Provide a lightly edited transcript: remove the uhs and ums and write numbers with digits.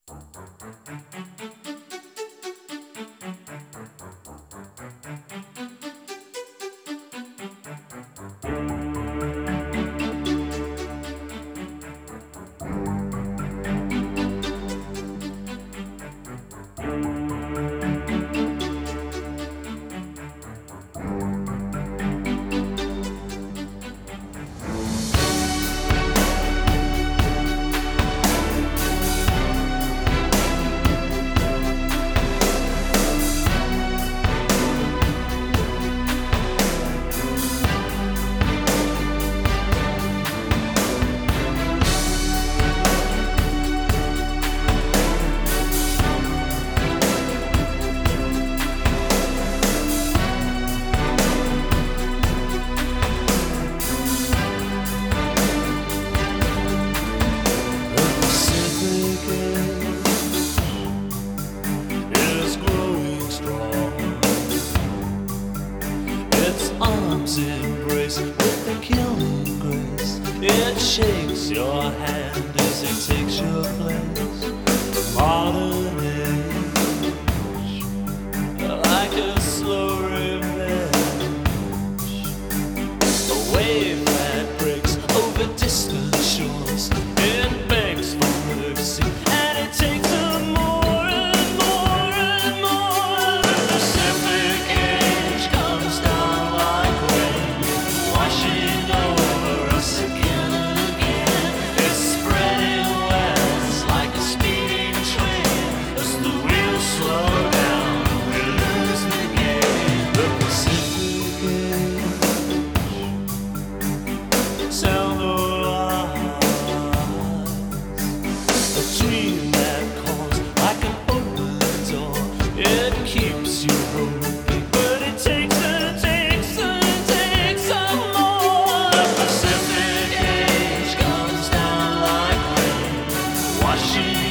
Embrace with a killing grace. It shakes your hand as it takes your place. Modern age, like a slow revenge. A wave that breaks over distant shores. It begs for mercy, and it takes them more and more and more. The Pacific age comes down like rain, washing over us again and again. It's spreading west like a speeding train. As the wheels slow down, we lose the game. The Pacific age, sound of lies, a dream that calls like an open door. It keeps you hoping, but it takes and takes and takes some more. The Pacific age comes down like rain, washing